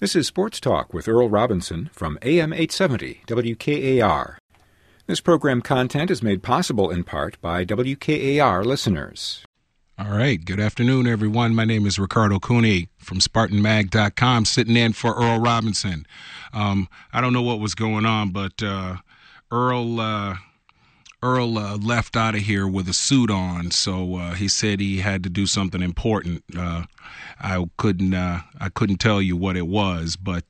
This is Sports Talk with Earl Robinson from AM 870 WKAR. This program content is made possible in part by WKAR listeners. All right. Good afternoon, everyone. My name is Ricardo Cooney from SpartanMag.com, sitting in for Earl Robinson. I don't know what was going on, but Earl left out of here with a suit on, so he said he had to do something important. I couldn't tell you what it was, but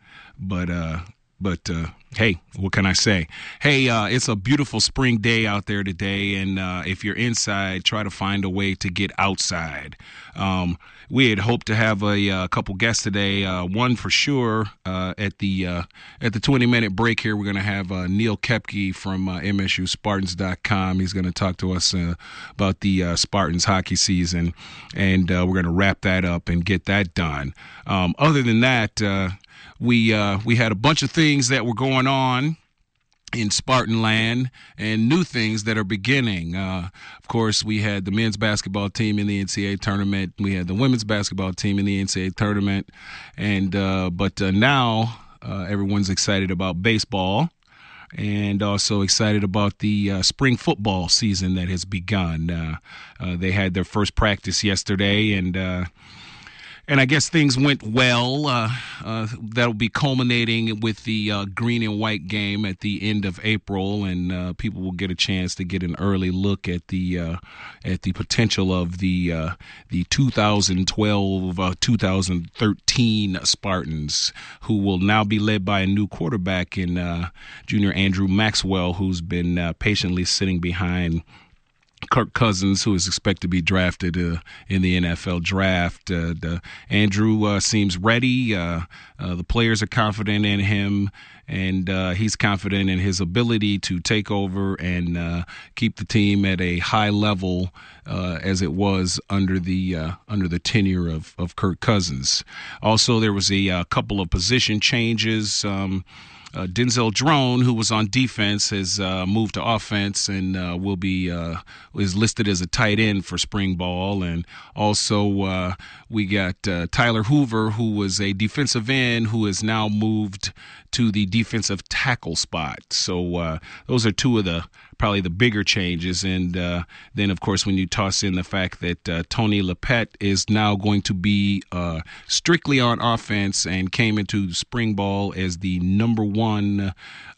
hey, what can I say? Hey, it's a beautiful spring day out there today, and if you're inside, try to find a way to get outside. We had hoped to have a couple guests today. One for sure at the 20-minute break here. We're going to have Neil Koepke from MSUSpartans.com. He's going to talk to us about the Spartans hockey season, and we're going to wrap that up and get that done. Other than that, we had a bunch of things that were going on in Spartan land and new things that are beginning. Of course, we had the men's basketball team in the NCAA tournament. We had the women's basketball team in the NCAA tournament. And but now everyone's excited about baseball and also excited about the spring football season that has begun. They had their first practice yesterday, and I guess things went well. That'll be culminating with the green and white game at the end of April, and people will get a chance to get an early look at the potential of the 2012-2013 Spartans, who will now be led by a new quarterback in junior Andrew Maxwell, who's been patiently sitting behind Kirk Cousins, who is expected to be drafted in the NFL draft. Andrew seems ready. The players are confident in him, and he's confident in his ability to take over and keep the team at a high level as it was under the tenure of Kirk Cousins. Also, there was a couple of position changes. Denzel Drone, who was on defense, has moved to offense and is listed as a tight end for spring ball. And also we got Tyler Hoover, who was a defensive end, who has now moved to the defensive tackle spot. So those are two of probably the bigger changes. And then, of course, when you toss in the fact that Tony Lepet is now going to be strictly on offense and came into spring ball as the number one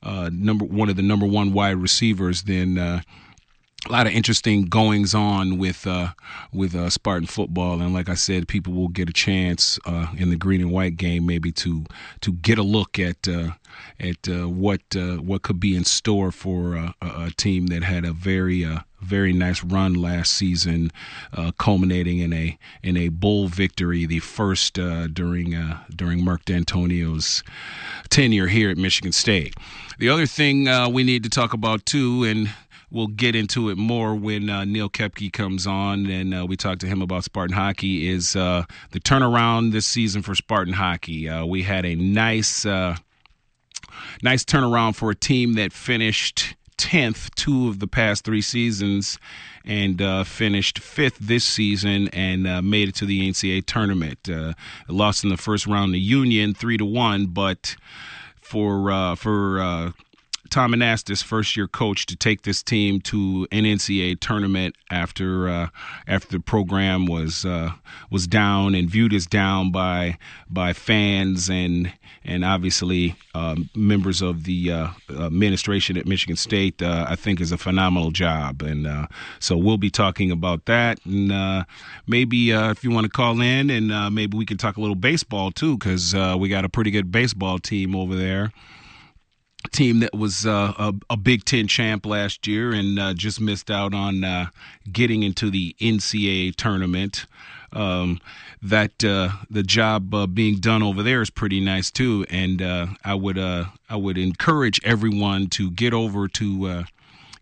wide receivers, then a lot of interesting goings on with Spartan football. And like I said, people will get a chance in the green and white game maybe to get a look at what could be in store for a team that had a very nice run last season, culminating in a bowl victory, the first during Mark D'Antonio's tenure here at Michigan State. The other thing we need to talk about too, and we'll get into it more when Neil Koepke comes on and we talk to him about Spartan hockey, is the turnaround this season for Spartan hockey. We had a nice turnaround for a team that finished 10th 2 of the past 3 seasons and finished 5th this season and made it to the NCAA tournament. Lost in the first round to Union 3-1, but for Tom Anastas, first-year coach, to take this team to an NCAA tournament after the program was down and viewed as down by fans and obviously members of the administration at Michigan State, I think is a phenomenal job. And so we'll be talking about that. And maybe if you want to call in, and maybe we can talk a little baseball too, because we got a pretty good baseball team over there. Team that was a Big Ten champ last year and just missed out on getting into the NCAA tournament. That the job being done over there is pretty nice too, and I would encourage everyone to get over to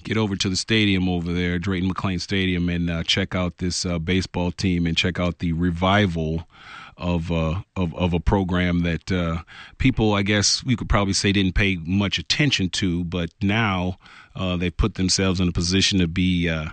get over to the stadium over there, Drayton McLean Stadium, and check out this baseball team and check out the revival of a program that people, I guess we could probably say, didn't pay much attention to, but now they put themselves in a position to be a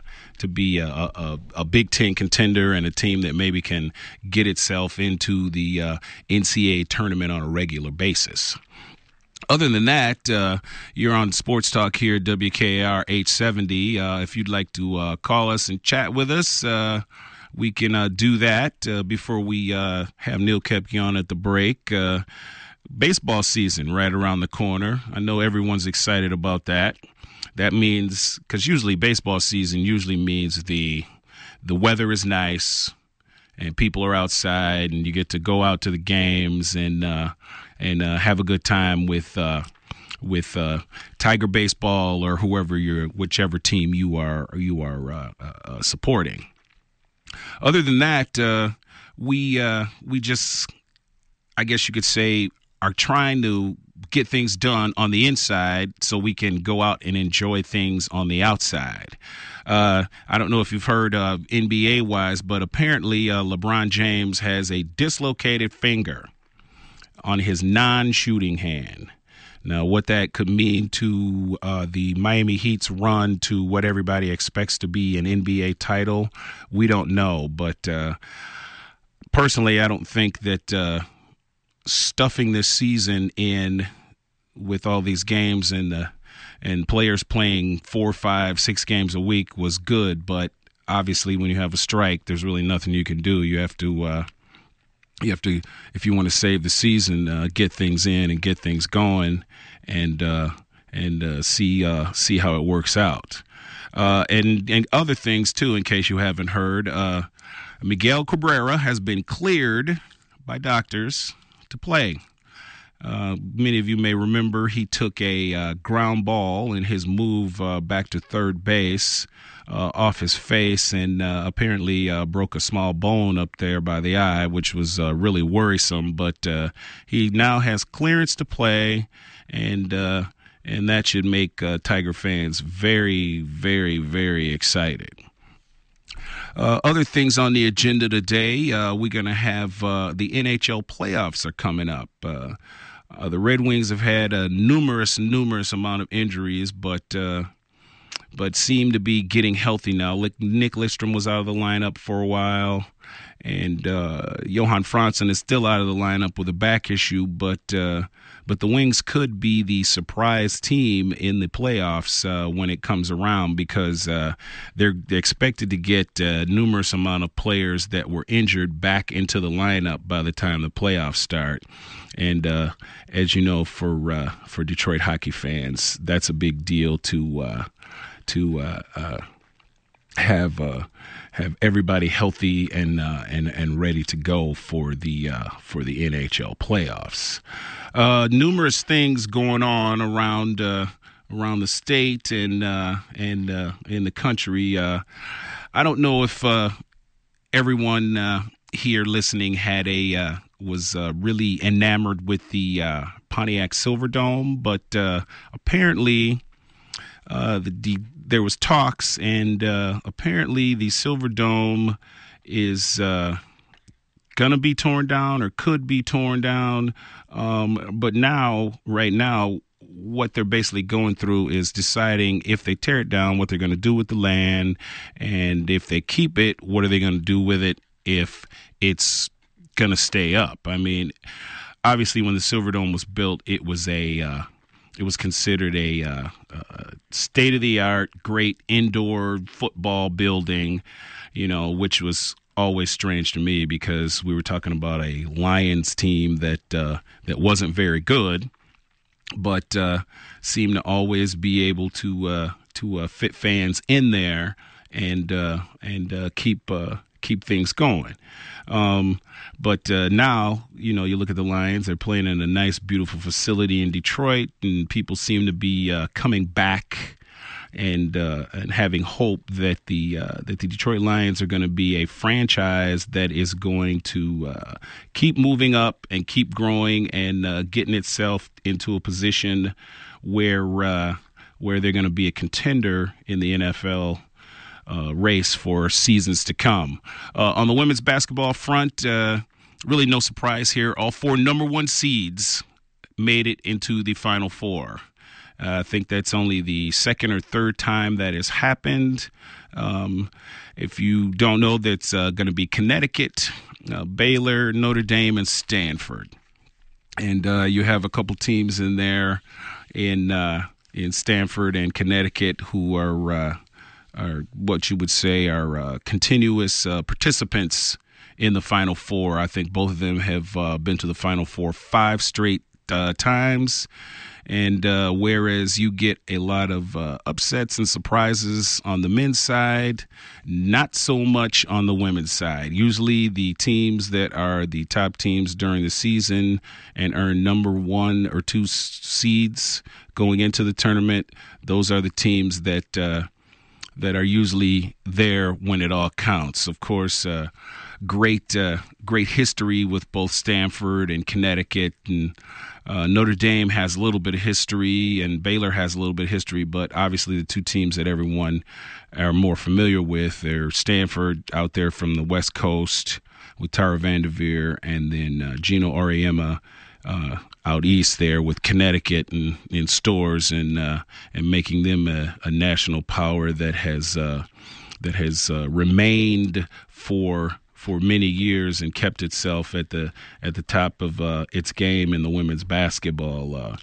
Big Ten contender and a team that maybe can get itself into the NCAA tournament on a regular basis. Other than that, you're on Sports Talk here at WKAR 870. If you'd like to call us and chat with us, we can do that before we have Neil Koepke on at the break. Baseball season right around the corner. I know everyone's excited about that. That means, because usually baseball season usually means the weather is nice and people are outside and you get to go out to the games and have a good time with Tiger baseball or whichever team you are supporting. Other than that, we just, I guess you could say, are trying to get things done on the inside so we can go out and enjoy things on the outside. I don't know if you've heard NBA-wise, but apparently LeBron James has a dislocated finger on his non-shooting hand. Now, what that could mean to the Miami Heat's run to what everybody expects to be an NBA title, we don't know. But personally, I don't think that stuffing this season in with all these games and players playing 4, 5, 6 games a week was good. But obviously, when you have a strike, there's really nothing you can do. You have to, if you want to save the season, get things in and get things going, and see how it works out. And other things too, in case you haven't heard, Miguel Cabrera has been cleared by doctors to play. Many of you may remember he took a ground ball in his move back to third base off his face and apparently broke a small bone up there by the eye, which was really worrisome. But he now has clearance to play, and that should make Tiger fans very, very, very excited. Other things on the agenda today, we're going to have the NHL playoffs are coming up. The Red Wings have had a numerous amount of injuries, but seem to be getting healthy now. Nick Lidstrom was out of the lineup for a while, and Johan Franzen is still out of the lineup with a back issue, but the Wings could be the surprise team in the playoffs when it comes around, because they're expected to get numerous amount of players that were injured back into the lineup by the time the playoffs start. And as you know, for Detroit hockey fans, that's a big deal to have everybody healthy and ready to go for the NHL playoffs. Numerous things going on around the state and in the country. I don't know if everyone here listening was really enamored with the Pontiac Silverdome, but apparently there was talks, and apparently the Silverdome is going to be torn down or could be torn down. But right now, what they're basically going through is deciding if they tear it down, what they're going to do with the land, and if they keep it, what are they going to do with it if it's going to stay up. I mean, obviously, when the Silverdome was built, it was considered a state-of-the-art, great indoor football building, which was always strange to me because we were talking about a Lions team that wasn't very good, but seemed to always be able to fit fans in there and keep things going. But now, you look at the Lions, they're playing in a nice, beautiful facility in Detroit, and people seem to be coming back and having hope that the Detroit Lions are going to be a franchise that is going to keep moving up and keep growing and getting itself into a position where where they're going to be a contender in the NFL race for seasons to come. On the women's basketball front, really no surprise here. All 4 number 1 seeds made it into the Final Four. I think that's only the second or third time that has happened. If you don't know, that's going to be Connecticut, Baylor, Notre Dame, and Stanford. And you have a couple teams in there in Stanford and Connecticut who are what you would say are continuous participants in the Final Four. I think both of them have been to the Final Four 5 straight times. And whereas you get a lot of upsets and surprises on the men's side, not so much on the women's side. Usually the teams that are the top teams during the season and earn number 1 or 2 seeds going into the tournament, those are the teams that are usually there when it all counts. Of course, great history with both Stanford and Connecticut, and Notre Dame has a little bit of history, and Baylor has a little bit of history, but obviously the 2 teams that everyone are more familiar with are Stanford out there from the West Coast with Tara Vanderveer, and then Gino Auriemma out east there with Connecticut and in stores and making them a national power that has remained for many years and kept itself at the top of its game in the women's basketball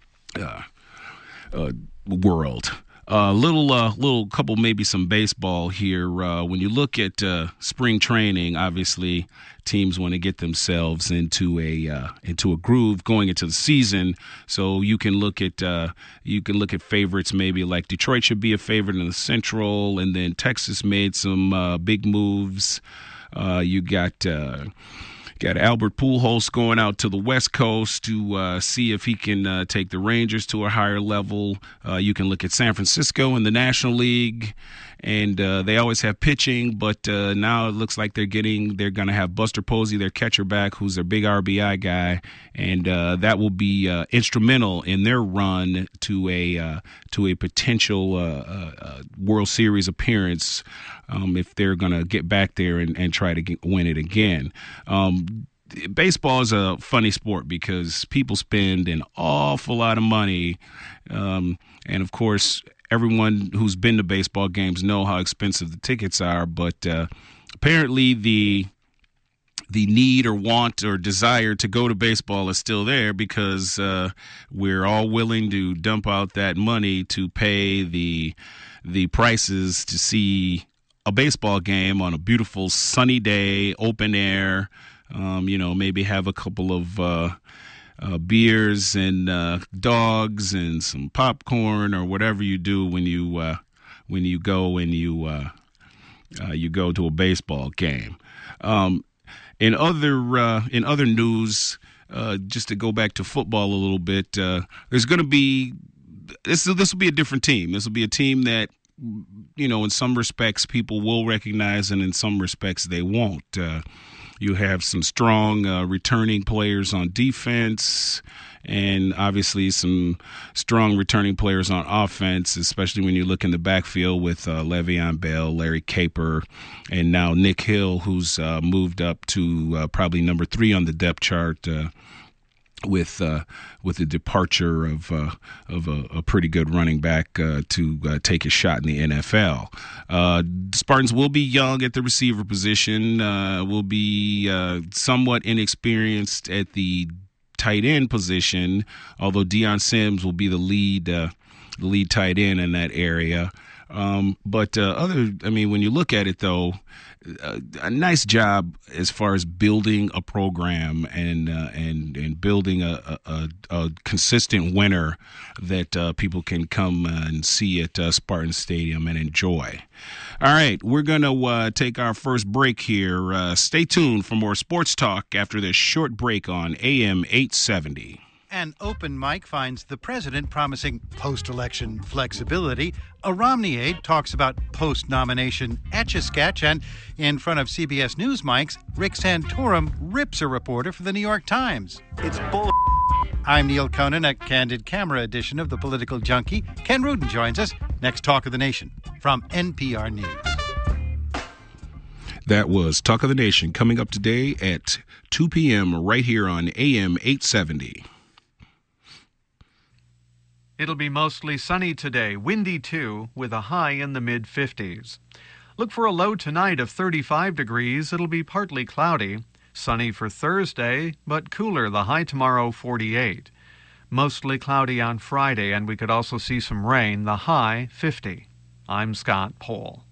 world. Little couple, maybe some baseball here. When you look at spring training, obviously teams want to get themselves into a groove going into the season. So you can look at favorites, maybe like Detroit should be a favorite in the Central, and then Texas made some big moves. You got Albert Pujols going out to the West Coast to see if he can take the Rangers to a higher level. You can look at San Francisco in the National League, and they always have pitching, but now it looks like they're going to have Buster Posey, their catcher, back, who's their big RBI guy, and that will be instrumental in their run to a potential World Series appearance. If they're going to get back there and try to win it again. Baseball is a funny sport because people spend an awful lot of money. And, of course, everyone who's been to baseball games know how expensive the tickets are. But apparently the need or want or desire to go to baseball is still there because we're all willing to dump out that money to pay the prices to see a baseball game on a beautiful sunny day, open air, maybe have a couple of beers and dogs and some popcorn or whatever you do when you go and you go to a baseball game. In other news, just to go back to football a little bit, there's going to be this will be a different team. This will be a team that, in some respects people will recognize, and in some respects they won't. You have some strong returning players on defense, and obviously some strong returning players on offense, especially when you look in the backfield with Le'Veon Bell, Larry Caper, and now Nick Hill, who's moved up to probably number 3 on the depth chart. With the departure of a pretty good running back to take a shot in the NFL. Spartans will be young at the receiver position, will be somewhat inexperienced at the tight end position, although Deion Sims will be the lead tight end in that area. But when you look at it, though, a nice job as far as building a program and building a consistent winner that people can come and see at Spartan Stadium and enjoy. All right, we're going to take our first break here. Stay tuned for more sports talk after this short break on AM 870. An open mic finds the president promising post-election flexibility. A Romney aide talks about post-nomination etch-a-sketch. And in front of CBS News mics, Rick Santorum rips a reporter for the New York Times. It's bull. I'm Neil Conan, a candid camera edition of the Political Junkie. Ken Rudin joins us. Next Talk of the Nation from NPR News. That was Talk of the Nation, coming up today at 2 p.m. right here on AM 870. It'll be mostly sunny today, windy too, with a high in the mid-50s. Look for a low tonight of 35 degrees. It'll be partly cloudy. Sunny for Thursday, but cooler, the high tomorrow 48. Mostly cloudy on Friday, and we could also see some rain, the high 50. I'm Scott Pohl.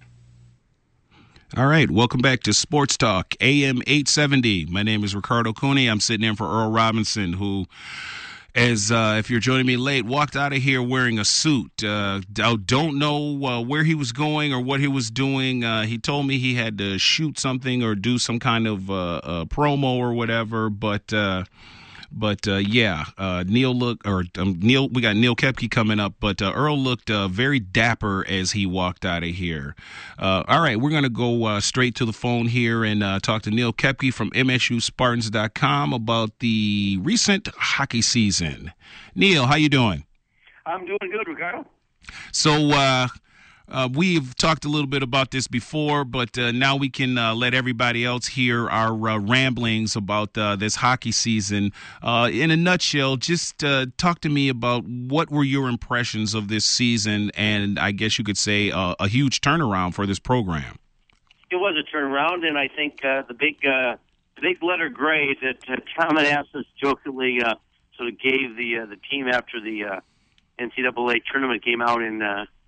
All right, welcome back to Sports Talk, AM 870. My name is Ricardo Cooney. I'm sitting in for Earl Robinson, who, as if you're joining me late, walked out of here wearing a suit. I don't know where he was going or what he was doing. He told me he had to shoot something or do some kind of promo or whatever, but yeah, Neil we got Neil Koepke coming up, but Earl looked very dapper as he walked out of here. All right, we're going to go straight to the phone here and talk to Neil Koepke from MSUSpartans.com about the recent hockey season. Neil, how you doing? I'm doing good, Ricardo. So, we've talked a little bit about this before, but now we can let everybody else hear our ramblings about this hockey season. In a nutshell, just talk to me about what were your impressions of this season, and I guess you could say a huge turnaround for this program. It was a turnaround, and I think the big letter grade that Tom Manassas jokingly sort of gave the team after the NCAA tournament came out in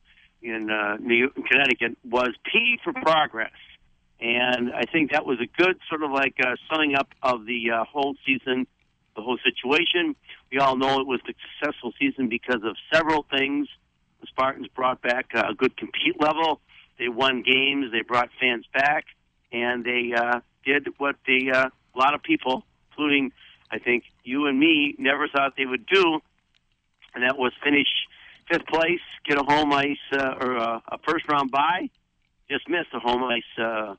Connecticut was P for progress. And I think that was a good sort of like summing up of the whole season, the whole situation. We all know it was a successful season because of several things. The Spartans brought back a good compete level. They won games. They brought fans back. And they did what a lot of people, including I think you and me, never thought they would do, and that was finish fifth place, get a home ice or a first-round bye. Just missed a home ice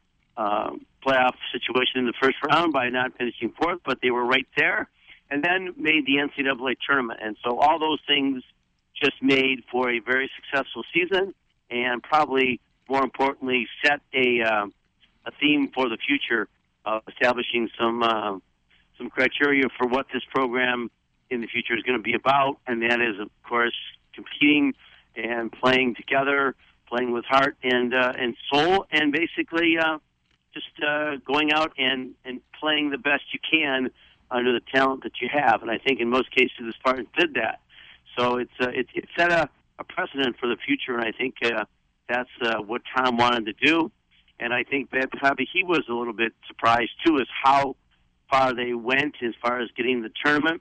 playoff situation in the first round by not finishing fourth, but they were right there, and then made the NCAA tournament. And so all those things just made for a very successful season, and probably more importantly set a theme for the future, establishing some criteria for what this program in the future is going to be about, and that is, of course, competing and playing together, playing with heart and soul, and basically just going out and playing the best you can under the talent that you have. And I think in most cases the Spartans did that. So it set a precedent for the future, and I think that's what Tom wanted to do. And I think that probably he was a little bit surprised, too, as how far they went as far as getting the tournament.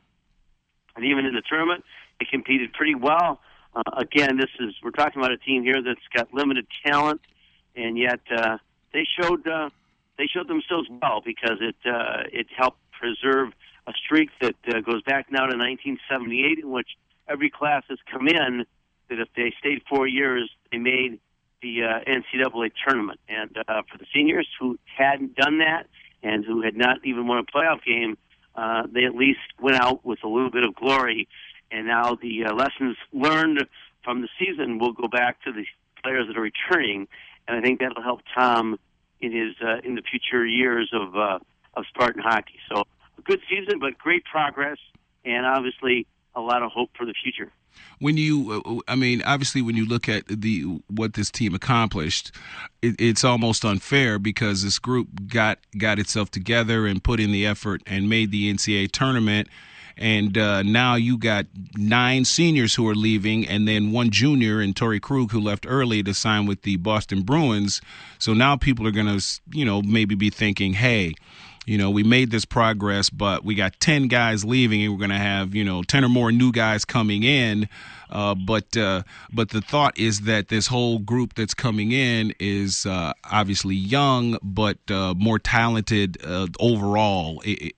And even in the tournament, they competed pretty well. Again, we're talking about a team here that's got limited talent, and yet they showed themselves well, because it helped preserve a streak that goes back now to 1978, in which every class has come in that if they stayed 4 years, they made the NCAA tournament. And for the seniors who hadn't done that and who had not even won a playoff game, they at least went out with a little bit of glory. And now the lessons learned from the season will go back to the players that are returning, and I think that'll help Tom in the future years of Spartan hockey. So a good season, but great progress, and obviously a lot of hope for the future. When obviously, when you look at what this team accomplished, it's almost unfair, because this group got itself together and put in the effort and made the NCAA tournament. And now you got 9 seniors who are leaving, and then 1 junior, and Torrey Krug, who left early to sign with the Boston Bruins. So now people are going to, maybe be thinking, hey, we made this progress, but we got 10 guys leaving, and we're going to have, 10 or more new guys coming in. But the thought is that this whole group that's coming in is obviously young, but more talented overall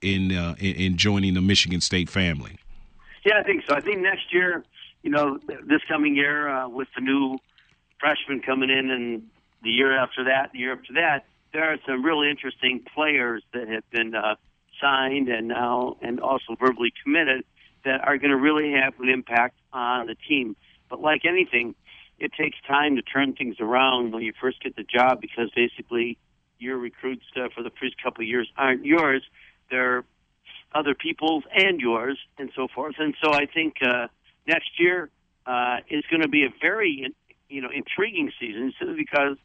in joining the Michigan State family. Yeah, I think so. I think next year, this coming year, with the new freshmen coming in, and the year after that, there are some really interesting players that have been signed and also verbally committed that are going to really have an impact on the team. But like anything, it takes time to turn things around when you first get the job, because basically your recruits for the first couple of years aren't yours. They're other people's and yours, and so forth. And so I think next year is going to be a very intriguing season, simply because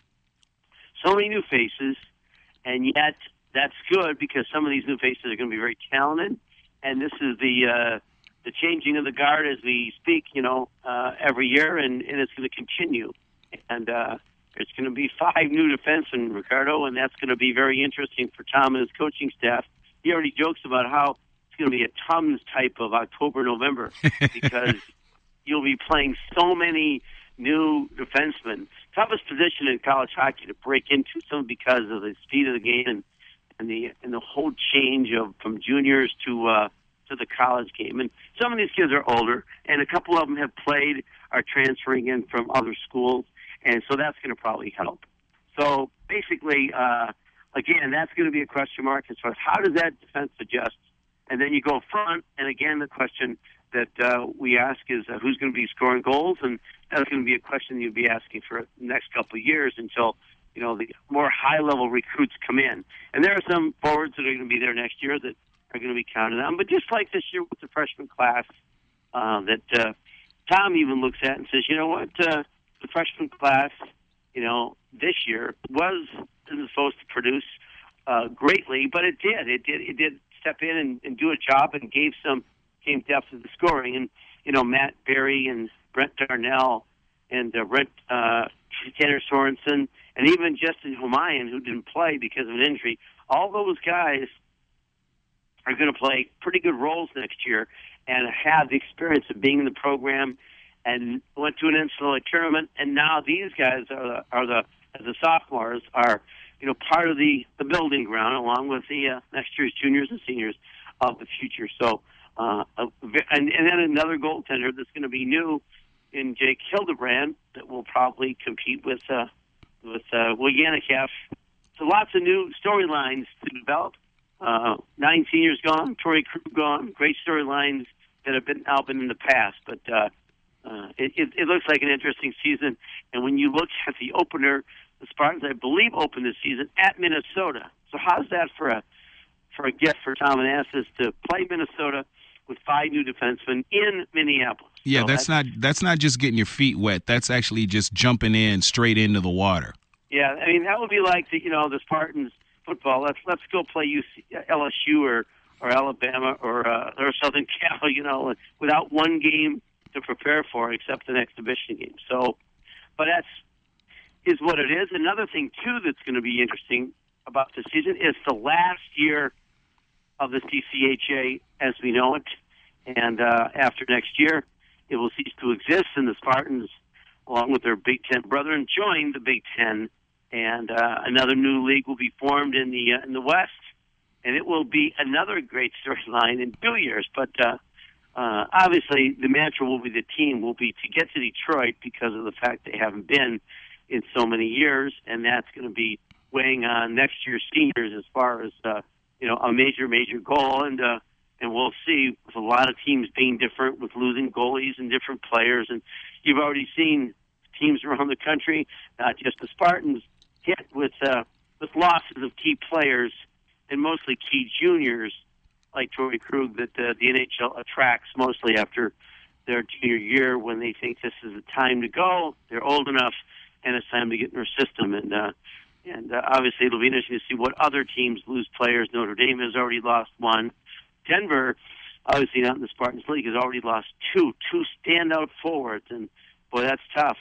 so many new faces, and yet that's good because some of these new faces are going to be very talented. And this is the changing of the guard as we speak, every year, and it's going to continue. And there's going to be 5 new defensemen, Ricardo, and that's going to be very interesting for Tom and his coaching staff. He already jokes about how it's going to be a Tums type of October, November, because you'll be playing so many new defensemen. Toughest position in college hockey to break into, some because of the speed of the game and the whole change from juniors to the college game. And some of these kids are older, and a couple of them have played, are transferring in from other schools, and so that's going to probably help. So basically, again, that's going to be a question mark as far as how does that defense adjust. And then you go front, and again, the question that we ask is who's going to be scoring goals, and that's going to be a question you'll be asking for the next couple of years until the more high-level recruits come in. And there are some forwards that are going to be there next year that are going to be counted on. But just like this year with the freshman class, that Tom even looks at and says, you know what, the freshman class, this year isn't supposed to produce greatly, but it did. It did step in and do a job and gave depth to the scoring. And, Matt Berry and Brent Darnell and Tanner Sorensen, and even Justin Humayan, who didn't play because of an injury, all those guys are going to play pretty good roles next year and have the experience of being in the program and went to an NCAA tournament. And now these guys are the sophomores are, part of the building ground along with the next year's juniors and seniors of the future. So, and then another goaltender that's going to be new in Jake Hildebrand that will probably compete with Will Yannickev. So lots of new storylines to develop. 9 seniors gone, Torrey Krug gone. Great storylines that have been in the past, but it looks like an interesting season. And when you look at the opener, the Spartans, I believe, opened this season at Minnesota. So how's that for a gift for Tom Manassas to play Minnesota with 5 new defensemen in Minneapolis? Yeah, so that's not just getting your feet wet. That's actually just jumping in straight into the water. Yeah, I mean that would be like the Spartans football. Let's go play LSU or Alabama or Southern Cal, without one game to prepare for except an exhibition game. So, but is what it is. Another thing too that's going to be interesting about the season is the last year of the CCHA as we know it, and after next year, it will cease to exist, and the Spartans, along with their Big Ten brethren, join the Big Ten, and another new league will be formed in the West, and it will be another great storyline in 2 years. But obviously, the mantra will be the team will be to get to Detroit because of the fact they haven't been in so many years, and that's going to be weighing on next year's seniors as far as a major goal, and we'll see with a lot of teams being different, with losing goalies and different players, and you've already seen teams around the country, not just the Spartans, hit with losses of key players and mostly key juniors like Torrey Krug that the NHL attracts mostly after their junior year when they think this is the time to go. They're old enough, and it's time to get in their system. And obviously, it'll be interesting to see what other teams lose players. Notre Dame has already lost 1. Denver, obviously not in the Spartans League, has already lost 2 standout forwards. And, boy, that's tough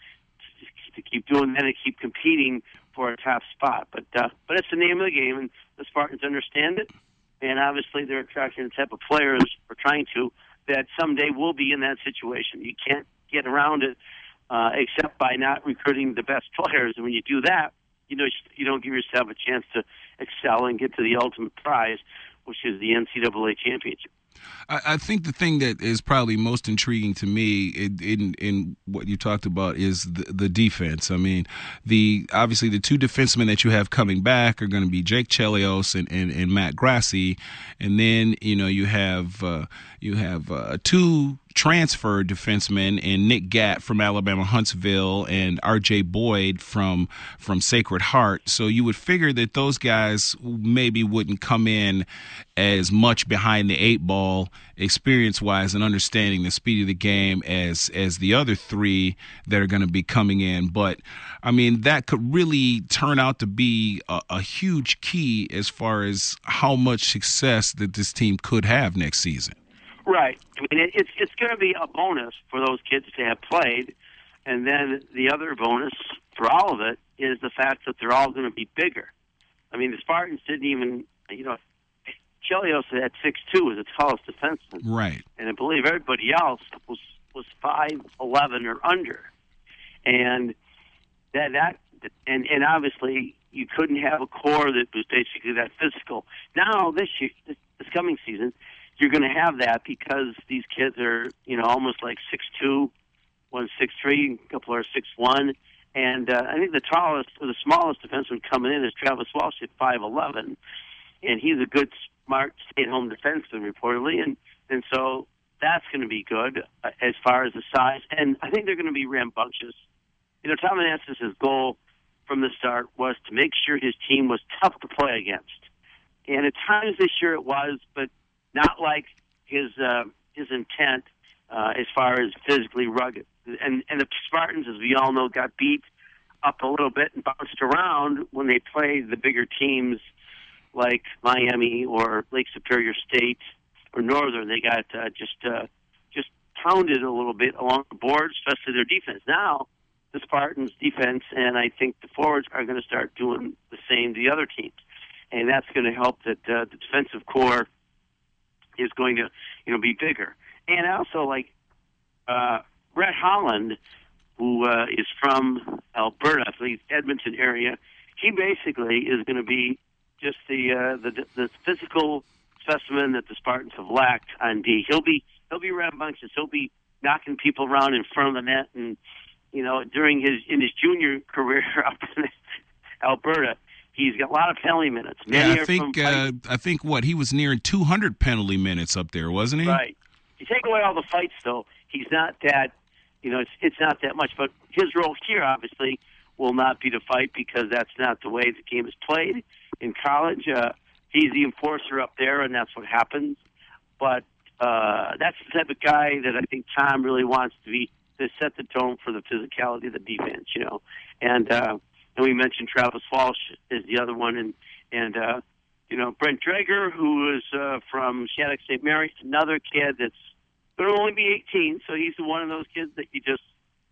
to keep doing that and keep competing for a top spot. But it's the name of the game, and the Spartans understand it. And, obviously, they're attracting the type of players, or trying to, that someday will be in that situation. You can't get around it except by not recruiting the best players. And when you do that, you don't give yourself a chance to excel and get to the ultimate prize, which is the NCAA championship. I think the thing that is probably most intriguing to me in what you talked about is the defense. I mean, obviously the two defensemen that you have coming back are going to be Jake Chelios and Matt Grassi, and then you have two transfer defensemen in Nick Gatt from Alabama Huntsville and R.J. Boyd from Sacred Heart. So you would figure that those guys maybe wouldn't come in as much behind the eight ball experience-wise and understanding the speed of the game as the other three that are going to be coming in. But, I mean, that could really turn out to be a huge key as far as how much success that this team could have next season. Right. I mean, it's going to be a bonus for those kids to have played, and then the other bonus for all of it is the fact that they're all going to be bigger. I mean, the Spartans didn't even, Chelios at 6'2" was the tallest defenseman. Right. And I believe everybody else was 5'11" or under. And and obviously you couldn't have a core that was basically that physical. Now this coming season, you're going to have that because these kids are, almost like 6'2", one's 6'3", a couple are 6'1", and I think the tallest or the smallest defenseman coming in is Travis Walsh at 5'11", and he's a good, smart, stay-at-home defenseman reportedly, and so that's going to be good as far as the size, and I think they're going to be rambunctious. Tom Anastas' goal from the start was to make sure his team was tough to play against, and at times this year it was, but not like his intent as far as physically rugged. And the Spartans, as we all know, got beat up a little bit and bounced around when they played the bigger teams like Miami or Lake Superior State or Northern. They got just pounded a little bit along the board, especially their defense. Now the Spartans' defense and I think the forwards are going to start doing the same to the other teams, and that's going to help that the defensive core is going to, be bigger. And also, like, Brett Holland, who is from Alberta, I believe Edmonton area, he basically is going to be just the physical specimen that the Spartans have lacked on D. He'll be rambunctious. He'll be knocking people around in front of the net, and during his junior career up in Alberta, he's got a lot of penalty minutes. I think he was nearing 200 penalty minutes up there, wasn't he? Right. You take away all the fights, though, he's not that. It's not that much. But his role here, obviously, will not be to fight because that's not the way the game is played in college. He's the enforcer up there, and that's what happens. But that's the type of guy that I think Tom really wants to set the tone for the physicality of the defense. And we mentioned Travis Walsh is the other one, and Brent Drager, who is from Shattuck St. Mary, another kid that's going to only be 18, so he's one of those kids that you just,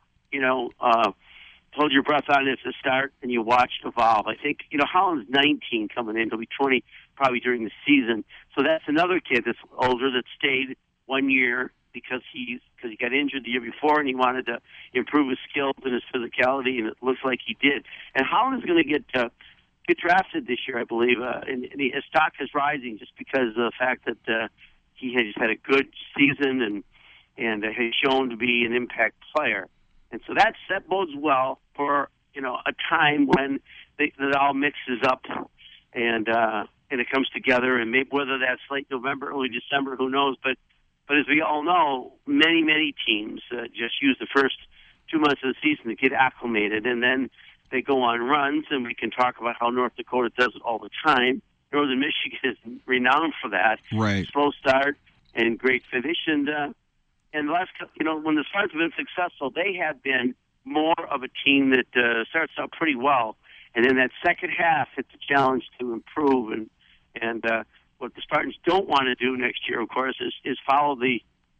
hold your breath on at the start and you watch evolve. I think, Holland's 19 coming in. He'll be 20 probably during the season. So that's another kid that's older that stayed 1 year because he got injured the year before and he wanted to improve his skills and his physicality, and it looks like he did. And Holland is going to get drafted this year, I believe, and his stock is rising just because of the fact that he has had a good season and has shown to be an impact player. And so that bodes well for a time when it all mixes up and it comes together, and maybe whether that's late November, early December, who knows? But as we all know, many teams just use the first 2 months of the season to get acclimated, and then they go on runs, and we can talk about how North Dakota does it all the time. Northern Michigan is renowned for that. Right. Slow start and great finish. And the last, when the Spartans have been successful, they have been more of a team that starts out pretty well, and then that second half, it's a challenge to improve. And what the Spartans don't want to do next year, of course, is follow the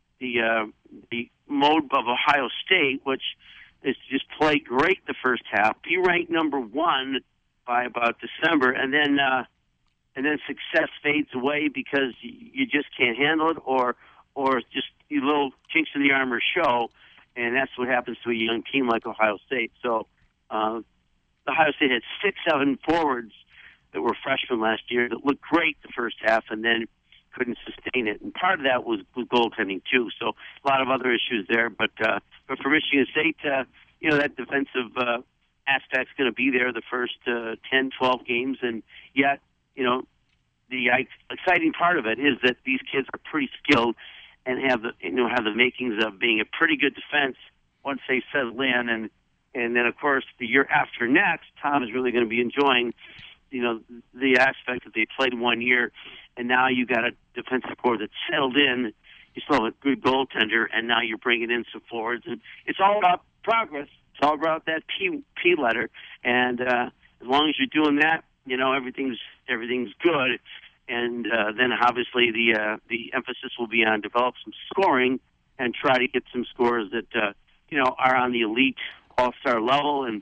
mode of Ohio State, which is to just play great the first half, be ranked number 1 by about December, and then success fades away because you just can't handle it, or just little chinks in the armor show, and that's what happens to a young team like Ohio State. So Ohio State had 6-7 forwards that were freshmen last year that looked great the first half and then couldn't sustain it. And part of that was goaltending too. So a lot of other issues there. But for Michigan State, that defensive aspect's going to be there the first 10, 12 games. And yet, the exciting part of it is that these kids are pretty skilled and have the makings of being a pretty good defense once they settle in. And then, of course, the year after next, Tom is really going to be enjoying, the aspect that they played 1 year, and now you got a defensive core that's settled in. You still have a good goaltender, and now you're bringing in some forwards. And it's all about progress. It's all about that P letter. And as long as you're doing that, everything's good. And then obviously the emphasis will be on develop some scoring and try to get some scores that are on the elite all-star level and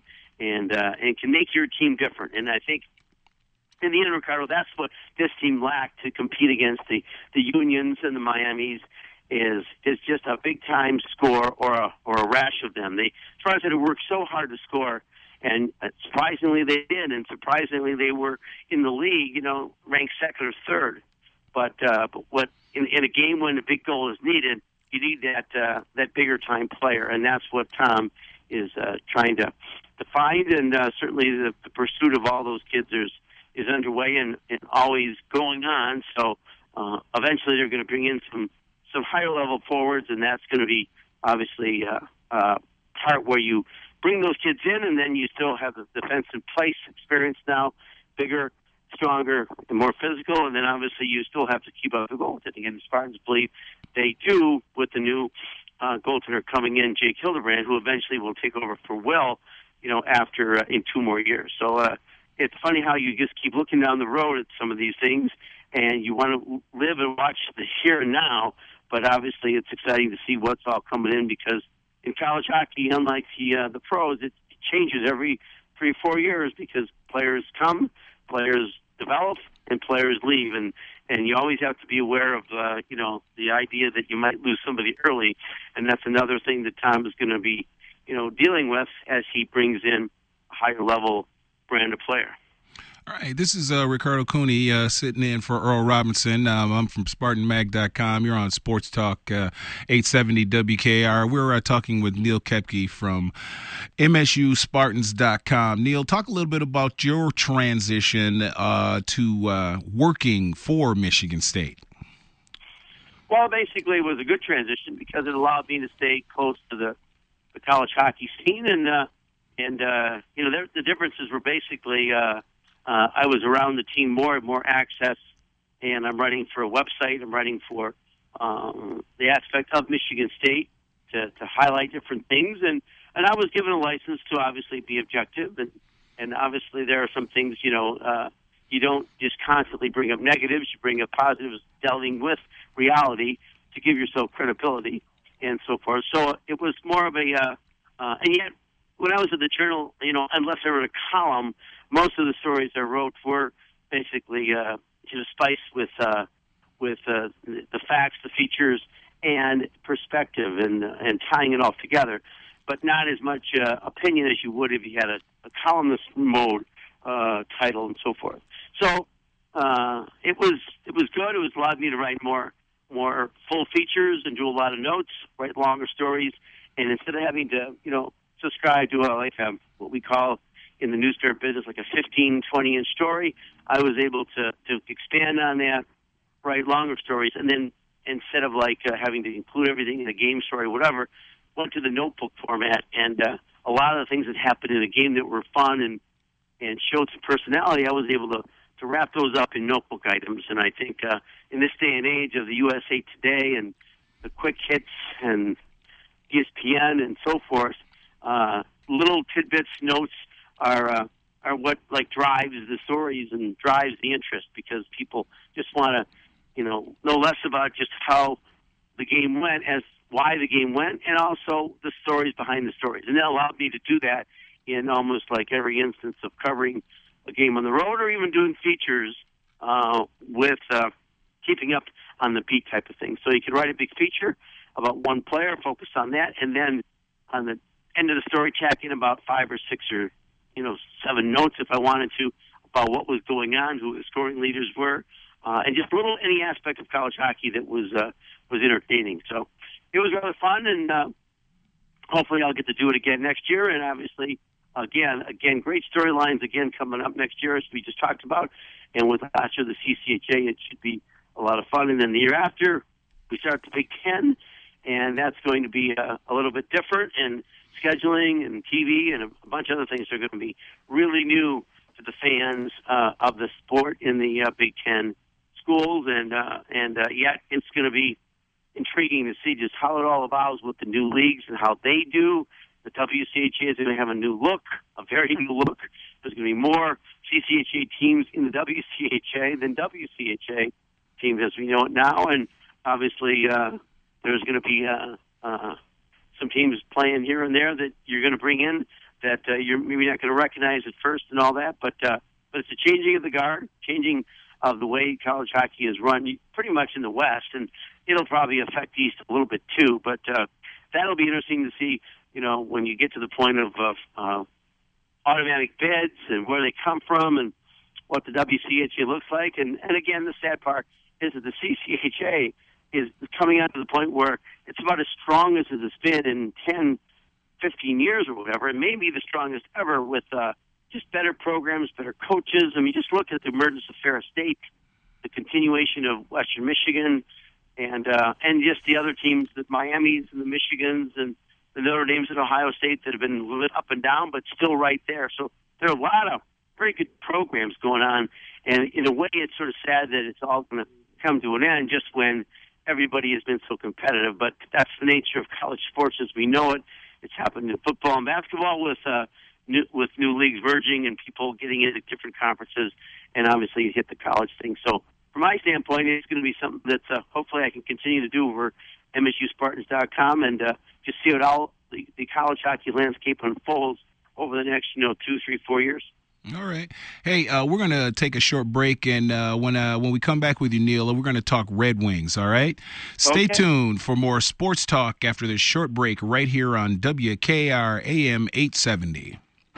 can make your team different. And I think in the end, Ricardo, that's what this team lacked to compete against the Unions and the Miamis is just a big-time score or a rash of them. Toronto had to work so hard to score, and surprisingly they did, and surprisingly they were in the league, ranked second or third. But what in a game when a big goal is needed, you need that bigger time player, and that's what Tom is trying to find. And certainly the pursuit of all those kids is underway and always going on. So eventually they're going to bring in some higher level forwards, and that's going to be obviously part where you bring those kids in, and then you still have the defensive place experience now, bigger, stronger, and more physical, and then obviously you still have to keep up the goaltending. And the Spartans believe they do with the new goaltender coming in, Jake Hildebrand, who eventually will take over for Will, after in 2 more years. So it's funny how you just keep looking down the road at some of these things, and you want to live and watch the here and now, but obviously it's exciting to see what's all coming in, because in college hockey, unlike the pros, it changes every 3 or 4 years because players come, players develop, and players leave, and you always have to be aware of the idea that you might lose somebody early, and that's another thing that Tom is going to be dealing with as he brings in a higher level brand of player. All right, this is Ricardo Cooney sitting in for Earl Robinson. I'm from SpartanMag.com. You're on Sports Talk 870 WKR. We're talking with Neil Koepke from MSUSpartans.com. Neil, talk a little bit about your transition to working for Michigan State. Well, basically, it was a good transition because it allowed me to stay close to the college hockey scene, and the differences were basically I was around the team more access, and I'm writing for a website. I'm writing for the aspect of Michigan State to highlight different things, and I was given a license to obviously be objective, and obviously there are some things you don't just constantly bring up negatives. You bring up positives, dealing with reality to give yourself credibility and so forth. So it was more of a and yet when I was at the Journal, unless I wrote a column, most of the stories I wrote were basically spiced with the facts, the features, and perspective, and tying it all together, but not as much opinion as you would if you had a columnist mode title and so forth. So it was good. It was allowed me to write more full features and do a lot of notes, write longer stories, and instead of having to subscribe to what we call in the newspaper business like a 15, 20-inch story, I was able to expand on that, write longer stories, and then instead of having to include everything in a game story or whatever, went to the notebook format, and a lot of the things that happened in a game that were fun and showed some personality, I was able to wrap those up in notebook items. And I think in this day and age of the USA Today and the quick hits and ESPN and so forth, little tidbits, notes are what drives the stories and drives the interest, because people just want to know less about just how the game went as why the game went, and also the stories behind the stories. And that allowed me to do that in almost every instance of covering a game on the road, or even doing features with keeping up on the beat type of thing. So you could write a big feature about one player, focus on that, and then on the end of the story tack in about 5 or 6 or 7 notes if I wanted to about what was going on, who the scoring leaders were, and just any aspect of college hockey that was entertaining. So it was rather fun, and hopefully I'll get to do it again next year. And obviously, again, great storylines again coming up next year, as we just talked about. And with last year the CCHA, it should be a lot of fun. And then the year after, we start the Big Ten, and that's going to be a little bit different. And scheduling and TV and a bunch of other things are going to be really new to the fans of the sport in the Big Ten schools. And yet it's going to be intriguing to see just how it all evolves with the new leagues and how they do. The WCHA is going to have a new look, a very new look. There's going to be more CCHA teams in the WCHA than WCHA teams as we know it now. And obviously there's going to be some teams playing here and there that you're going to bring in that you're maybe not going to recognize at first and all that. But it's a changing of the guard, changing of the way college hockey is run pretty much in the West. And it'll probably affect East a little bit too. But that'll be interesting to see, when you get to the point of automatic bids and where they come from and what the WCHA looks like. And again, the sad part is that the CCHA is coming out to the point where it's about as strong as it has been in 10, 15 years or whatever. It may be the strongest ever with just better programs, better coaches. I mean, just look at the emergence of Ferris State, the continuation of Western Michigan, and just the other teams, the Miamis and the Michigans and the Notre Dames and Ohio State that have been a little bit up and down, but still right there. So there are a lot of very good programs going on, and in a way it's sort of sad that it's all going to come to an end just when everybody has been so competitive. But that's the nature of college sports as we know it. It's happened in football and basketball with new leagues merging and people getting into different conferences, and obviously you hit the college thing. So from my standpoint, it's going to be something that hopefully I can continue to do over MSUSpartans.com and just see how the college hockey landscape unfolds over the next 2, 3, 4 years. All right. Hey, we're going to take a short break, and when we come back with you, Neil, we're going to talk Red Wings, all right? Stay tuned for more sports talk after this short break right here on WKR AM 870.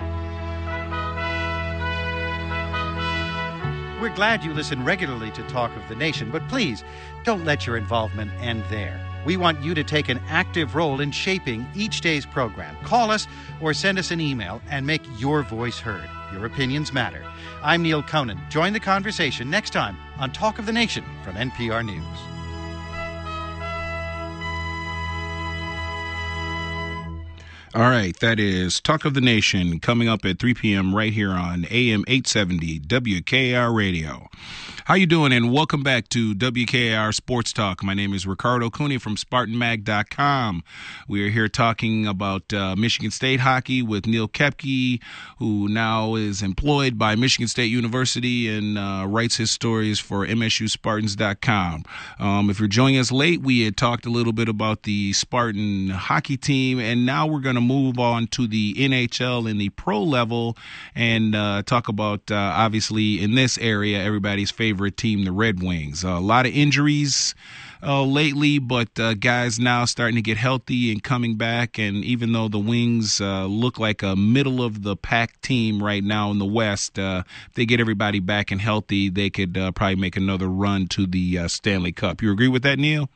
We're glad you listen regularly to Talk of the Nation, but please don't let your involvement end there. We want you to take an active role in shaping each day's program. Call us or send us an email and make your voice heard. Your opinions matter. I'm Neil Conan. Join the conversation next time on Talk of the Nation from NPR News. All right, that is Talk of the Nation coming up at 3 p.m. right here on AM 870 WKR Radio. How you doing? And welcome back to WKR Sports Talk. My name is Ricardo Cooney from SpartanMag.com. We are here talking about Michigan State hockey with Neil Koepke, who now is employed by Michigan State University and writes his stories for MSUSpartans.com. If you're joining us late, we had talked a little bit about the Spartan hockey team, and now we're going to move on to the NHL and the pro level and talk about, obviously, in this area, everybody's favorite team, the Red Wings. A lot of injuries lately, but guys now starting to get healthy and coming back. And even though the Wings look like a middle of the pack team right now in the West, if they get everybody back and healthy, they could probably make another run to the Stanley Cup. You agree with that, Neil?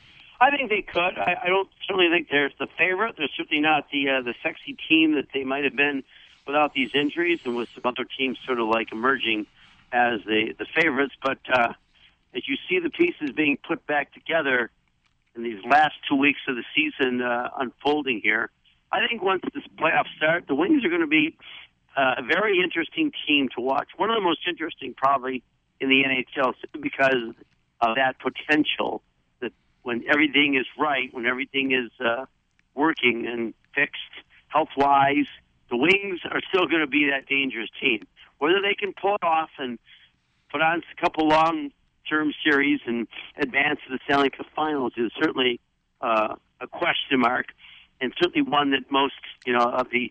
I think they could. I don't certainly think they're the favorite. They're certainly not the sexy team that they might have been without these injuries and with some other teams sort of like emerging as the favorites. But as you see the pieces being put back together in these last 2 weeks of the season unfolding here, I think once this playoffs start, the Wings are going to be a very interesting team to watch. One of the most interesting probably in the NHL because of that potential that when everything is right, when everything is working and fixed health-wise, the Wings are still going to be that dangerous team. Whether they can pull it off and put on a couple long-term series and advance to the Stanley Cup Finals is certainly a question mark, and certainly one that most of the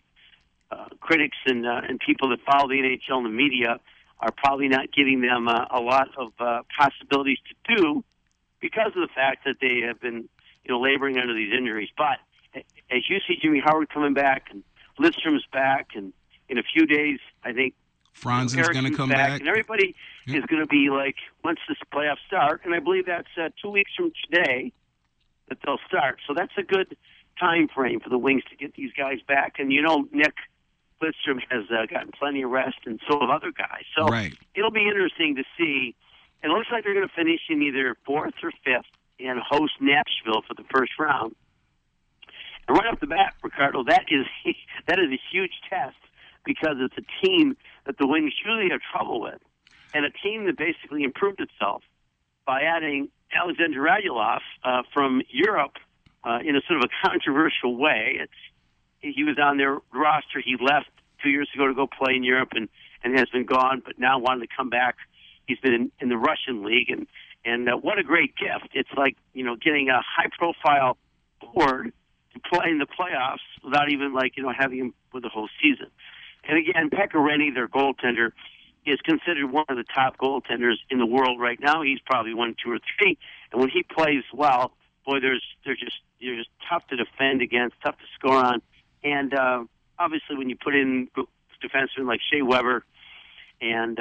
critics and people that follow the NHL and the media are probably not giving them a lot of possibilities to do because of the fact that they have been laboring under these injuries. But as you see Jimmy Howard coming back and Lidstrom's back, and in a few days, I think Franz is going to come back. And everybody is going to be like, once this playoffs start, and I believe that's 2 weeks from today that they'll start. So that's a good time frame for the Wings to get these guys back. And, Nick Lidstrom has gotten plenty of rest, and so have other guys. So It'll be interesting to see. It looks like they're going to finish in either 4th or 5th and host Nashville for the first round. And right off the bat, Ricardo, that is a huge test because it's a team that the Wings usually have trouble with, and a team that basically improved itself by adding Alexander Radulov from Europe in a sort of a controversial way. He was on their roster. He left 2 years ago to go play in Europe and has been gone, but now wanted to come back. He's been in the Russian league, and what a great gift. It's like, getting a high-profile forward to play in the playoffs without even, having him for the whole season. And again, Pekka Rinne, their goaltender, is considered one of the top goaltenders in the world right now. He's probably 1, 2, or 3. And when he plays well, boy, they're just tough to defend against, tough to score on. And obviously, when you put in defensemen like Shea Weber and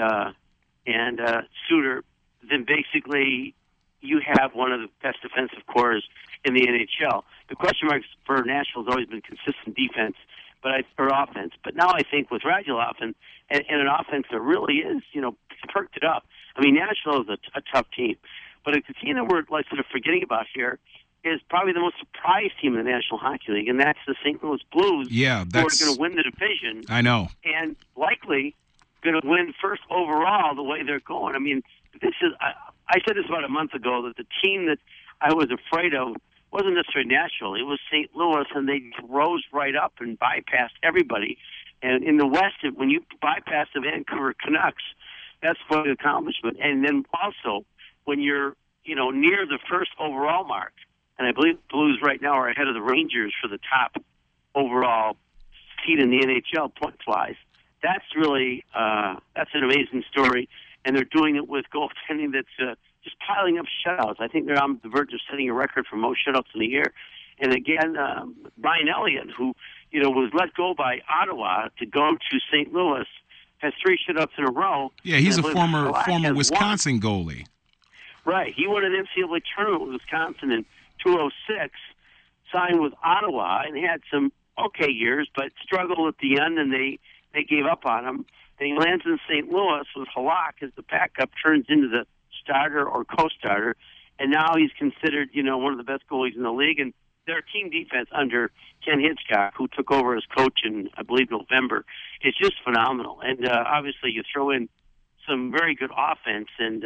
Suter, then basically you have one of the best defensive cores in the NHL. The question marks for Nashville has always been consistent defense, or offense. But now I think with Radulov and an offense that really is, perked it up. I mean, Nashville is a tough team, but it's a team that we're sort of forgetting about here is probably the most surprised team in the National Hockey League, and that's the St. Louis Blues. Yeah, who are going to win the division. I know, and likely going to win first overall the way they're going. I mean, this is. I said this about a month ago that the team that I was afraid of wasn't necessarily Nashville. It was St. Louis, and they rose right up and bypassed everybody. And in the West, when you bypass the Vancouver Canucks, that's quite an accomplishment. And then also, when you're near the first overall mark, and I believe the Blues right now are ahead of the Rangers for the top overall seed in the NHL points-wise. That's really that's an amazing story, and they're doing it with goaltending that's just piling up shutouts. I think they're on the verge of setting a record for most shutouts in a year. And again, Brian Elliott, who was let go by Ottawa to go to St. Louis, has 3 shutouts in a row. Yeah, he's a former Wisconsin goalie. Right, he won an NCAA tournament with Wisconsin in 2006, signed with Ottawa, and had some okay years, but struggled at the end, and they gave up on him. Then he lands in St. Louis with Halak as the backup, turns into the starter or co-starter, and now he's considered, one of the best goalies in the league. And their team defense under Ken Hitchcock, who took over as coach in, I believe, November, is just phenomenal. And obviously, you throw in some very good offense and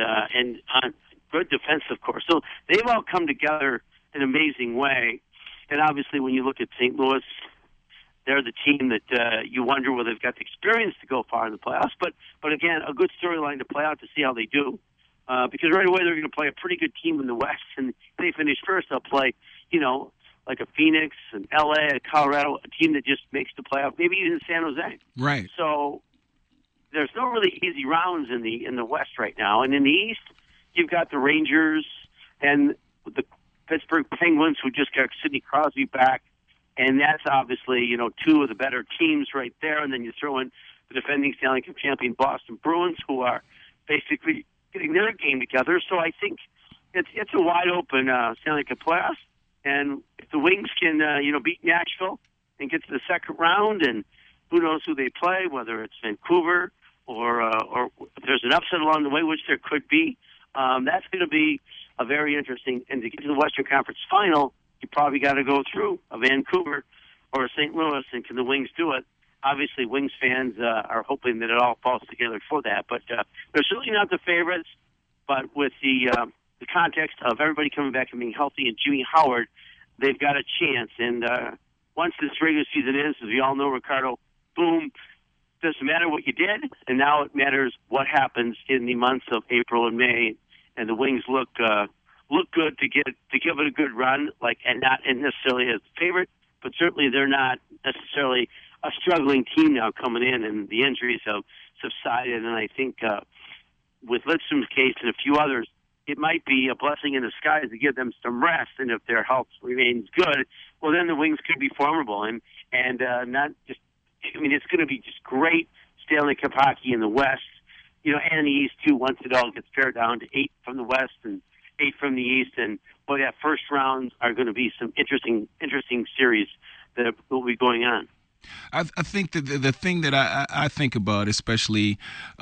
good defense, of course. So they've all come together in an amazing way. And obviously, when you look at St. Louis, they're the team that you wonder whether they've got the experience to go far in the playoffs. But again, a good storyline to play out to see how they do. Because right away they're going to play a pretty good team in the West, and if they finish first, they'll play, like a Phoenix and LA, a Colorado, a team that just makes the playoff, maybe even San Jose. Right. So there's no really easy rounds in the West right now, and in the East, you've got the Rangers and the Pittsburgh Penguins, who just got Sidney Crosby back, and that's obviously 2 of the better teams right there. And then you throw in the defending Stanley Cup champion Boston Bruins, who are basically getting their game together. So I think it's a wide open Stanley Cup playoffs. And if the Wings can beat Nashville and get to the second round, and who knows who they play, whether it's Vancouver or if there's an upset along the way, which there could be, that's going to be a very interesting. And to get to the Western Conference Final, you probably got to go through a Vancouver or a St. Louis, and can the Wings do it? Obviously, Wings fans are hoping that it all falls together for that. But they're certainly not the favorites. But with the context of everybody coming back and being healthy and Jimmy Howard, they've got a chance. And once this regular season is, as we all know, Ricardo, boom, doesn't matter what you did, and now it matters what happens in the months of April and May. And the Wings look good to give it a good run, and not necessarily as a favorite, but certainly they're not necessarily a struggling team now coming in, and the injuries have subsided. And I think with Lidstrom's case and a few others, it might be a blessing in disguise to give them some rest. And if their health remains good, well, then the Wings could be formidable and not just. I mean, it's going to be just great Stanley Cup hockey in the West, and the East too. Once it all gets pared down to 8 from the West and 8 from the East, and boy, that first round are going to be some interesting series that will be going on. I think that the thing that I think about, especially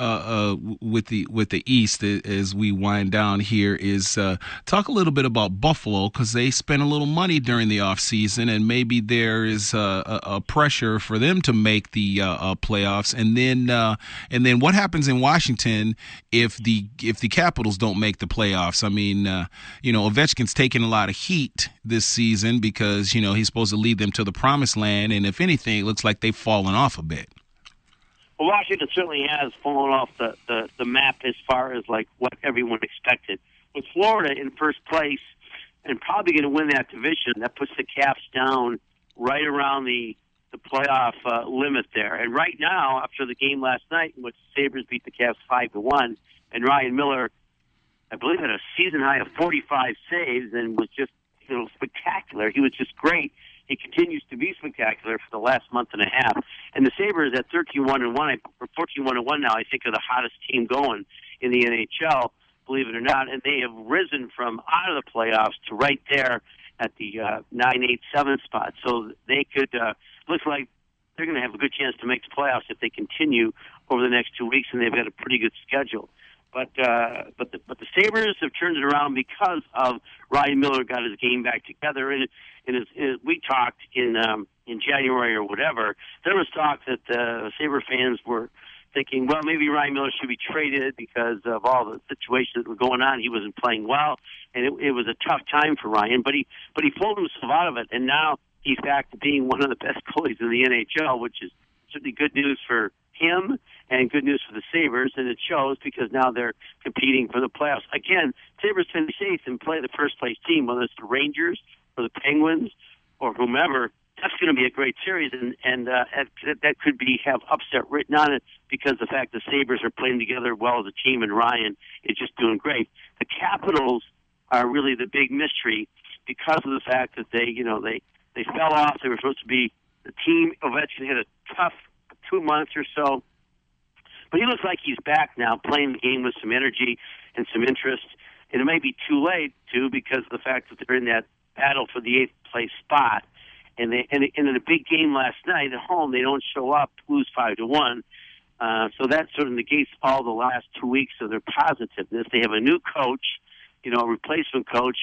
with the East as we wind down here, is talk a little bit about Buffalo, because they spent a little money during the off season, and maybe there is a pressure for them to make the playoffs. And then what happens in Washington if the Capitals don't make the playoffs? I mean, Ovechkin's taking a lot of heat this season because he's supposed to lead them to the promised land, and if anything, looks like they've fallen off a bit. Well, Washington certainly has fallen off the map as far as like what everyone expected. With Florida in first place and probably going to win that division, that puts the Caps down right around the playoff limit there. And right now, after the game last night in which the Sabres beat the Caps 5-1, and Ryan Miller, I believe, had a season high of 45 saves and was just spectacular. He was just great. He continues to be spectacular for the last month and a half. And the Sabres at 13-1-1, or 14-1-1 now, I think, are the hottest team going in the NHL, believe it or not. And they have risen from out of the playoffs to right there at the 9-8-7 spot. So they could look like they're going to have a good chance to make the playoffs if they continue over the next 2 weeks, and they've got a pretty good schedule. But the Sabres have turned it around because of Ryan Miller got his game back together. And we talked in January or whatever, there was talk that the Sabre fans were thinking, well, maybe Ryan Miller should be traded because of all the situations that were going on. He wasn't playing well, and it was a tough time for Ryan. But he pulled himself out of it, and now he's back to being one of the best goalies in the NHL, which is certainly good news for him and good news for the Sabres, and it shows because now they're competing for the playoffs. Again, Sabres finish eighth and play the first-place team, whether it's the Rangers or the Penguins or whomever. That's going to be a great series, and that could have upset written on it because the fact the Sabres are playing together well as a team, and Ryan is just doing great. The Capitals are really the big mystery because of the fact that they fell off. They were supposed to be the team. Ovechkin had a tough 2 months or so, but he looks like he's back now, playing the game with some energy and some interest. And it may be too late, too, because of the fact that they're in that battle for the 8th place spot. And in a big game last night at home, they don't show up, lose 5-1. So that sort of negates all the last 2 weeks of their positiveness. They have a new coach, a replacement coach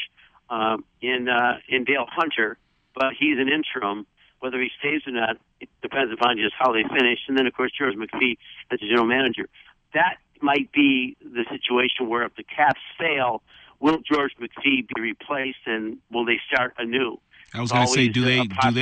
in Dale Hunter, but he's an interim. Whether he stays or not, it depends upon just how they finish. And then, of course, George McPhee as the general manager. That might be the situation where if the Caps fail, will George McPhee be replaced, and will they start anew? I was going to say, do they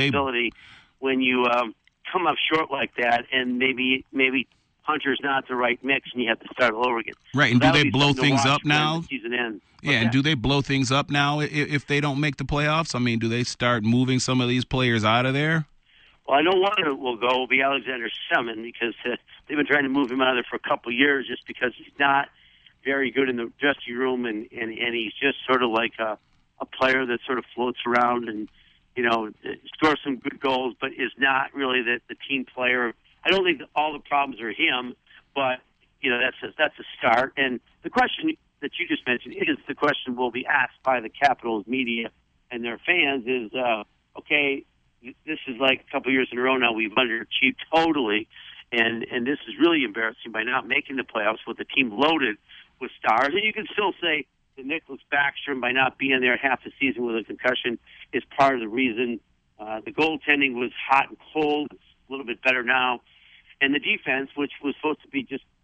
when you come up short like that, and maybe Hunter's not the right mix, and you have to start all over again. Right, and do they blow things up now? The season ends. Yeah, and do they blow things up now if they don't make the playoffs? I mean, do they start moving some of these players out of there? Well, I know one of them will go will be Alexander Semin because they've been trying to move him out of there for a couple of years just because he's not very good in the dressing room, and he's just sort of like a player that sort of floats around and scores some good goals, but is not really the team player. I don't think that all the problems are him, but that's a start. And the question that you just mentioned is the question will be asked by the Capitals media and their fans is, okay, this is like a couple of years in a row now we've underachieved totally, and this is really embarrassing by not making the playoffs with the team loaded with stars. And you can still say that Nicholas Backstrom, by not being there half the season with a concussion, is part of the reason. The goaltending was hot and cold. It's a little bit better now. And the defense, which was supposed to be just,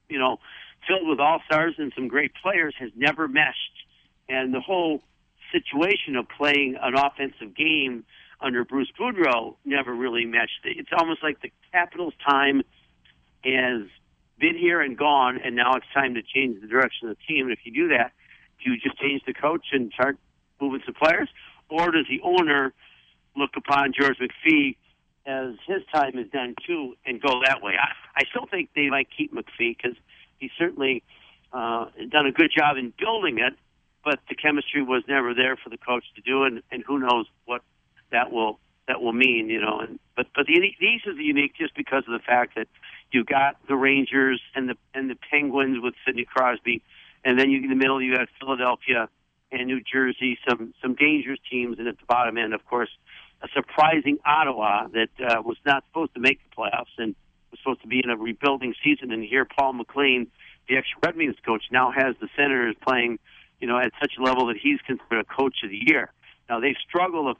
filled with all-stars and some great players, has never meshed. And the whole situation of playing an offensive game under Bruce Boudreau never really meshed. It's almost like the Capitals' time has been here and gone, and now it's time to change the direction of the team. And if you do that, do you just change the coach and start moving some players? Or does the owner look upon George McPhee as his time is done too and go that way? I still think they might keep McPhee because he's certainly done a good job in building it, but the chemistry was never there for the coach to do, and who knows what that will that will mean, but the East is unique just because of the fact that you've got the Rangers and the Penguins with Sidney Crosby, and then in the middle you got Philadelphia and New Jersey, some dangerous teams, and at the bottom end, of course, a surprising Ottawa that was not supposed to make the playoffs and was supposed to be in a rebuilding season. And here, Paul McLean, the ex-Red Wings coach, now has the Senators playing, at such a level that he's considered a coach of the year. Now they've struggled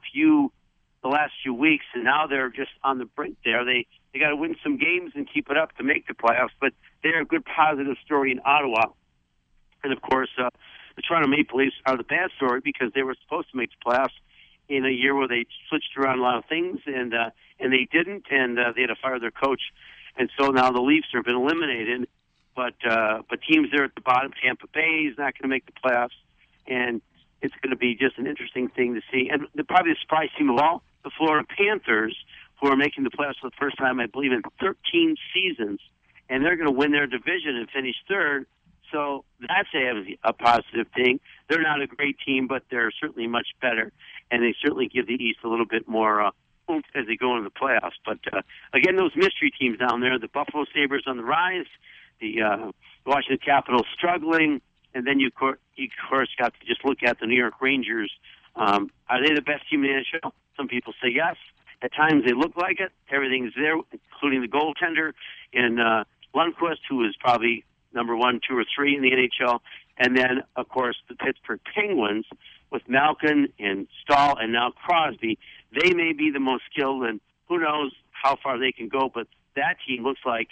the last few weeks, and now they're just on the brink there. They got to win some games and keep it up to make the playoffs, but they're a good positive story in Ottawa. And of course, the Toronto Maple Leafs are the bad story because they were supposed to make the playoffs in a year where they switched around a lot of things, and they didn't, and they had to fire their coach, and so now the Leafs have been eliminated. But teams there at the bottom, Tampa Bay is not going to make the playoffs, and it's going to be just an interesting thing to see. And probably the surprise team of all, the Florida Panthers, who are making the playoffs for the first time, I believe, in 13 seasons, and they're going to win their division and finish third. So that's a positive thing. They're not a great team, but they're certainly much better, and they certainly give the East a little bit more oomph as they go into the playoffs. But again, those mystery teams down there, the Buffalo Sabres on the rise, the Washington Capitals struggling, and then you of course got to just look at the New York Rangers. Are they the best team in the NHL? Some people say yes. At times they look like it. Everything's there, including the goaltender in Lundqvist, who is probably number 1, 2, or 3 in the NHL. And then, of course, the Pittsburgh Penguins with Malkin and Stahl and now Crosby. They may be the most skilled, and who knows how far they can go. But that team looks like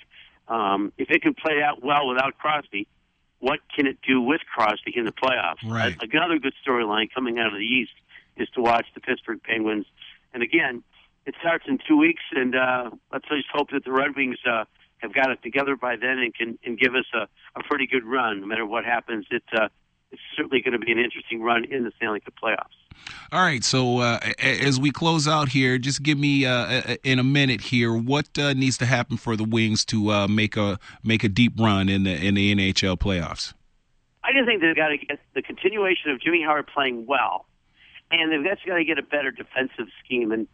if it can play out well without Crosby, what can it do with Crosby in the playoffs? Right. Another good storyline coming out of the East is to watch the Pittsburgh Penguins. And again, it starts in 2 weeks, and let's just hope that the Red Wings have got it together by then and can give us a pretty good run. No matter what happens, it's certainly going to be an interesting run in the Stanley Cup playoffs. All right, so as we close out here, just give me in a minute here what needs to happen for the Wings to make a deep run in the NHL playoffs. I just think they've got to get the continuation of Jimmy Howard playing well, and they've just got to get a better defensive scheme and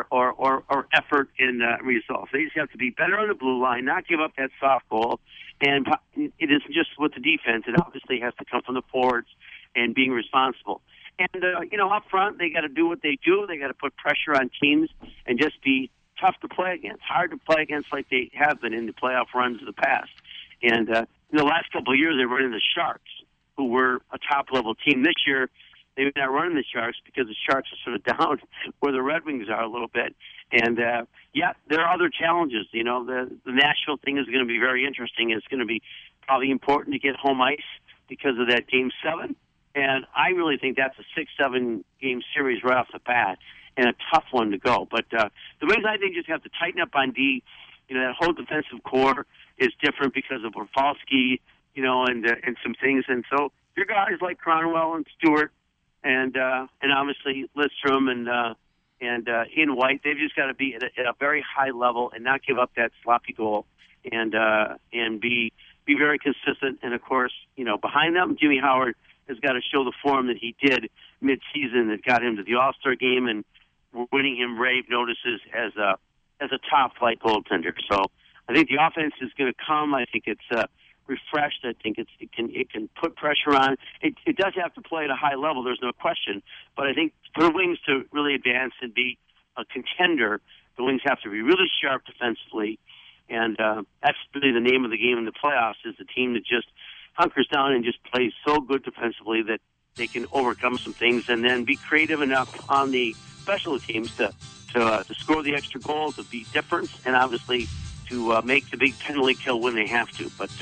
or effort in results. They just have to be better on the blue line, not give up that soft goal. And it isn't just with the defense; it obviously has to come from the forwards and being responsible. And up front, they got to do what they do. They got to put pressure on teams and just be tough to play against, hard to play against, like they have been in the playoff runs of the past. And in the last couple of years, they were in the Sharks, who were a top-level team. This year, they're not running the Sharks because the Sharks are sort of down where the Red Wings are a little bit. And, there are other challenges. The Nashville thing is going to be very interesting. It's going to be probably important to get home ice because of that Game 7. And I really think that's a 6-7 game series right off the bat and a tough one to go. But the Wings, I think, just have to tighten up on D. That whole defensive core is different because of Rafalski, and some things. And so your guys like Cronwell and Stewart and obviously Lidstrom and Ian White, they've just got to be at a very high level and not give up that sloppy goal and be very consistent. And of course, behind them, Jimmy Howard has got to show the form that he did mid-season that got him to the All-Star game and winning him rave notices as a top-flight goaltender. So I think the offense is going to come. I think it's refreshed. I think it can put pressure on. It does have to play at a high level. There's no question. But I think for the Wings to really advance and be a contender, the Wings have to be really sharp defensively. And that's really the name of the game in the playoffs, is the team that just hunkers down and just plays so good defensively that they can overcome some things and then be creative enough on the special teams to score the extra goal, to be different, and obviously to make the big penalty kill when they have to. But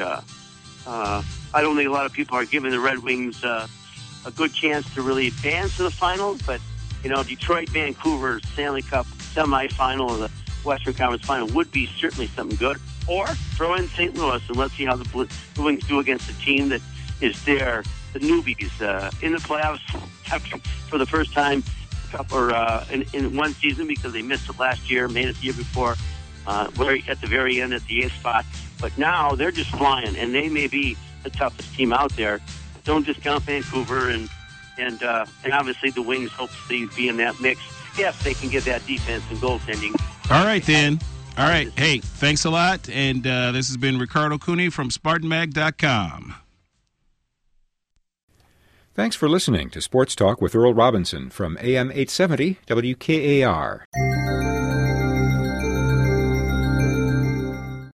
I don't think a lot of people are giving the Red Wings a good chance to really advance to the finals. But, Detroit, Vancouver, Stanley Cup semifinal, or the Western Conference final would be certainly something good. Or throw in St. Louis and let's see how the Wings do against a team that is there, the newbies, in the playoffs for the first time in one season because they missed it last year, made it the year before, at the very end at the 8th spot. But now they're just flying, and they may be the toughest team out there. Don't discount Vancouver, and obviously the Wings hopefully be in that mix. if they can get that defense and goaltending. All right, then. All right. Hey, thanks a lot. And this has been Ricardo Cooney from SpartanMag.com. Thanks for listening to Sports Talk with Earl Robinson from AM 870 WKAR.